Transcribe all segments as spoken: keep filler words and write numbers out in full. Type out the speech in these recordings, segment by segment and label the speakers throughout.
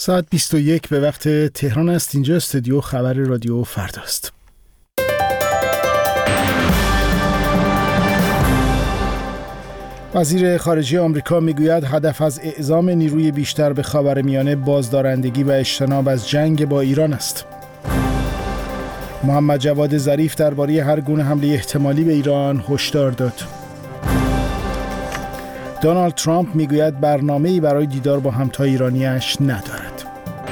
Speaker 1: ساعت بیست و یک به وقت تهران است. اینجا استودیو خبر رادیو فرداست. وزیر خارجه آمریکا میگوید هدف از اعزام نیروی بیشتر به خاورمیانه بازدارندگی و اجتناب از جنگ با ایران است. محمد جواد ظریف درباره هر گونه حمله احتمالی به ایران هشدار داد. دونالد ترامپ میگوید برنامه‌ای برای دیدار با همتای ایرانیش ندارد.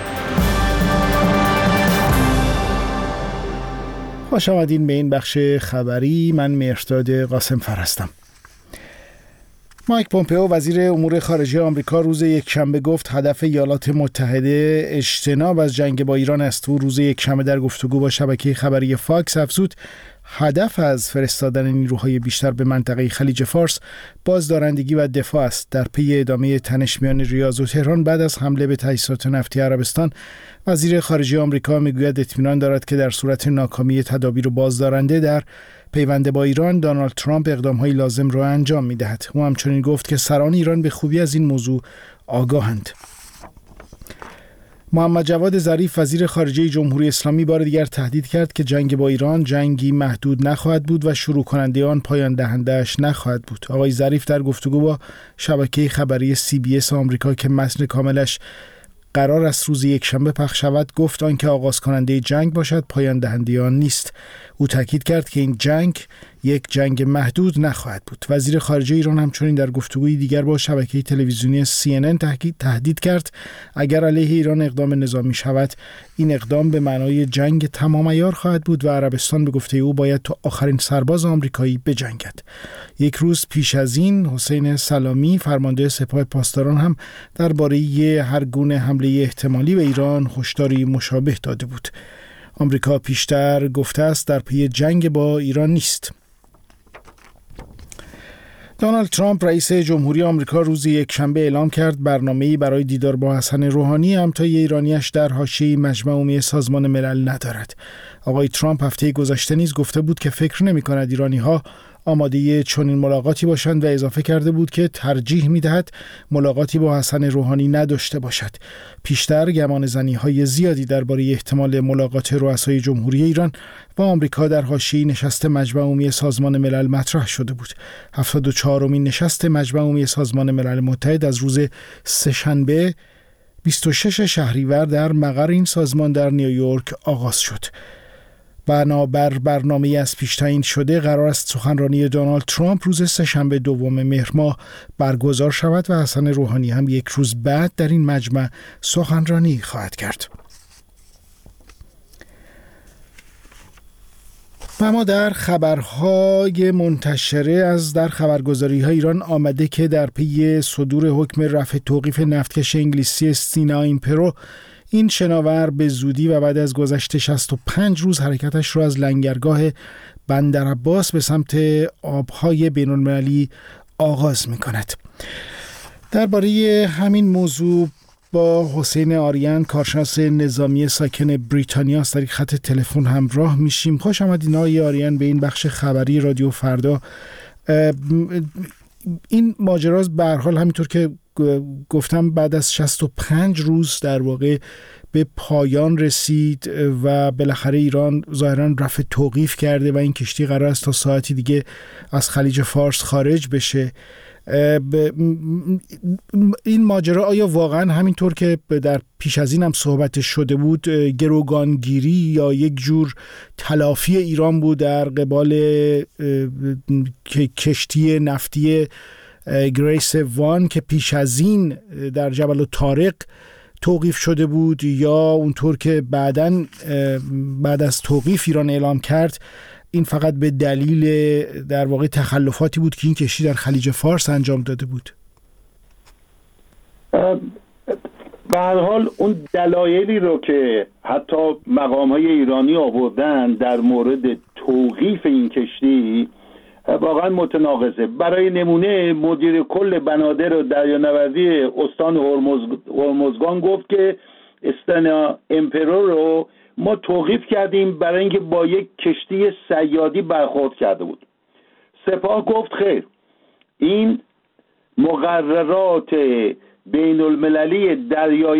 Speaker 1: خوش آمدین به این بخش خبری. من مهرداد قاسمفر هستم. مایک پومپئو وزیر امور خارجه آمریکا روز یکشنبه گفت هدف ایالات متحده اجتناب از جنگ با ایران است. او روز یکشنبه در گفتگو با شبکه خبری فاکس افزود هدف از فرستادن نیروهای بیشتر به منطقه خلیج فارس بازدارندگی و دفاع است. در پی ادامه تنش میان ریاض و تهران بعد از حمله به تاسیسات نفتی عربستان، وزیر خارجه آمریکا میگوید اطمینان دارد که در صورت ناکامی تدابیر بازدارنده در پیوند با ایران، دونالد ترامپ اقدام‌های لازم را انجام می‌دهد. او همچنین گفت که سران ایران به خوبی از این موضوع آگاهند. محمد جواد ظریف وزیر خارجه جمهوری اسلامی بار دیگر تهدید کرد که جنگ با ایران جنگی محدود نخواهد بود و شروع کننده آن پایان دهنده‌اش نخواهد بود. آقای ظریف در گفتگو با شبکه خبری سی بی اس آمریکا که متن کاملش قرار است روز یکشنبه پخش شود گفت آنکه آغاز کننده جنگ باشد پایان دهنده آن نیست. او تاکید کرد که این جنگ یک جنگ محدود نخواهد بود. وزیر خارجه ایران همچنین در گفتگوی دیگر با شبکه تلویزیونی سی ان ان تهدید کرد اگر علیه ایران اقدام نظامی شود این اقدام به معنای جنگ تمام عیار خواهد بود و عربستان به گفته او باید تا آخرین سرباز آمریکایی بجنگد. یک روز پیش از این حسین سلامی فرمانده سپاه پاسداران هم درباره هر گونه حمله احتمالی به ایران هشداری مشابه داده بود. آمریکا پیشتر گفته است در پی جنگ با ایران نیست. دونالد ترامپ رئیس جمهوری آمریکا روز یکشنبه اعلام کرد برنامه‌ای برای دیدار با حسن روحانی همتای ایرانیش در حاشیه مجمع عمومی سازمان ملل ندارد. آقای ترامپ هفته گذشته نیز گفته بود که فکر نمی‌کند ایرانی‌ها آماده چنین ملاقاتی باشند و اضافه کرده بود که ترجیح می‌دهد ملاقاتی با حسن روحانی نداشته باشد. پیشتر گمانه‌زنی‌های زیادی درباره احتمال ملاقات رؤسای جمهوری ایران و آمریکا در حاشیه نشست مجمع عمومی سازمان ملل مطرح شده بود. هفتاد و چهارمین نشست مجمع عمومی سازمان ملل متحد از روز سه‌شنبه بیست و شش شهریور در مقر این سازمان در نیویورک آغاز شد. بنابر برنامه‌ای از پیش تعیین شده قرار است سخنرانی دونالد ترامپ روز سه‌شنبه دوم مهر ماه برگزار شود و حسن روحانی هم یک روز بعد در این مجمع سخنرانی خواهد کرد. و اما در خبرهای منتشره از در خبرگزاری‌های ایران آمده که در پی صدور حکم رفع توقیف نفتکش انگلیسی استینا ایمپرو، این شناور به زودی و بعد از گذشت شصت و پنج روز حرکتش را از لنگرگاه بندرعباس به سمت آبهای بین‌المللی آغاز می‌کند. درباره همین موضوع با حسین آریان کارشناس نظامی ساکن بریتانیا از طریق خط تلفن همراه میشیم. خوش آمدین آقای آریان به این بخش خبری رادیو فردا. این ماجرا به هر حال همینطور که گفتم بعد از شصت و پنج روز در واقع به پایان رسید و بالاخره ایران ظاهراً رفع توقیف کرده و این کشتی قرار است تا ساعتی دیگه از خلیج فارس خارج بشه. این ماجرا آیا واقعا همینطور که در پیش از این هم صحبت شده بود گروگانگیری یا یک جور تلافی ایران بود در قبال کشتی نفتی گریس وان که پیش از این در جبل الطارق توقیف شده بود، یا اونطور که بعداً بعد از توقیف ایران اعلام کرد این فقط به دلیل در واقع تخلفاتی بود که این کشتی در خلیج فارس انجام داده بود؟
Speaker 2: به هر حال اون دلایلی رو که حتی مقام‌های ایرانی آوردن در مورد توقیف این کشتی واقعا متناقضه. برای نمونه مدیر کل بنادر و دریانوردی استان هرمز هرمزگان گفت که استنا امپرو رو ما توقیف کردیم برای اینکه با یک کشتی صیادی برخورد کرده بود. سپاه گفت خیر، این مقررات بین المللی دریایی